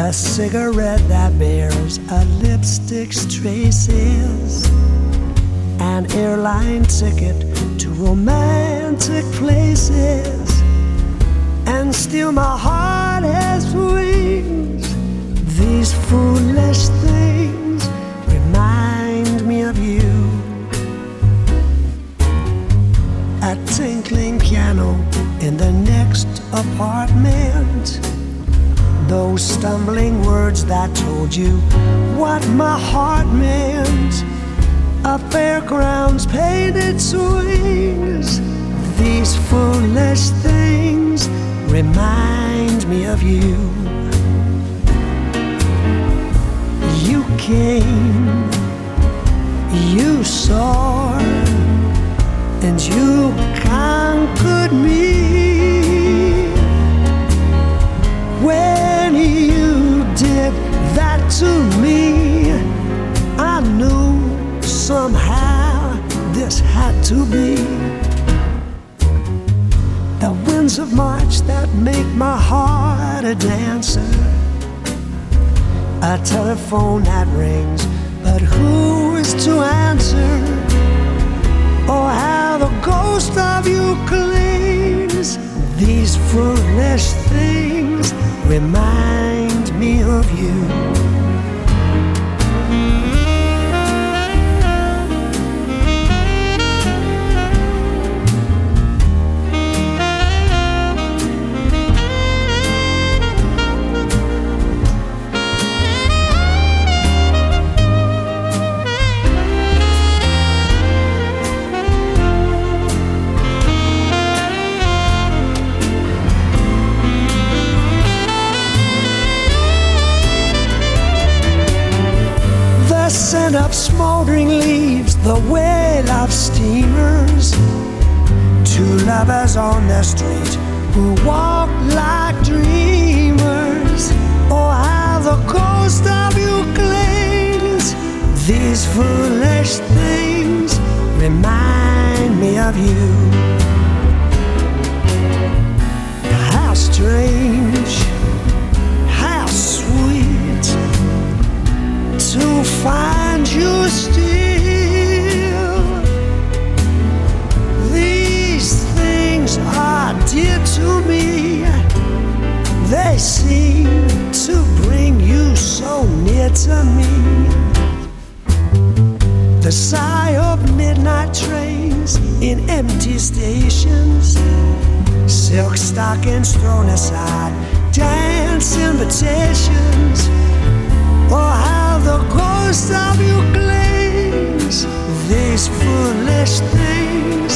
a cigarette that bears a lipstick's traces, an airline ticket to romantic places, and still my heart has wings. These foolish things remind me of you. A tinkling piano in the next apartment, those stumbling words that told you what my heart meant, a fairground's painted swings. These foolish things remind me of you. You came, you saw, and you conquered me. When you did that to me, I knew somehow this had to be. The winds of March that make my heart a dancer, a telephone that rings, but who is to answer? Oh, how the ghost of you clings. These foolish things remind me of you. Scent of smoldering leaves, the wail of steamers, two lovers on the street who walk like dreamers. Oh, how the ghost of you clings. These foolish things remind me of you. How strange, how sweet to find you still. These things are dear to me. They seem to bring you so near to me. The sigh of midnight trains in empty stations, silk stockings thrown aside, dance invitations. Oh, how the ghost of you clings. These foolish things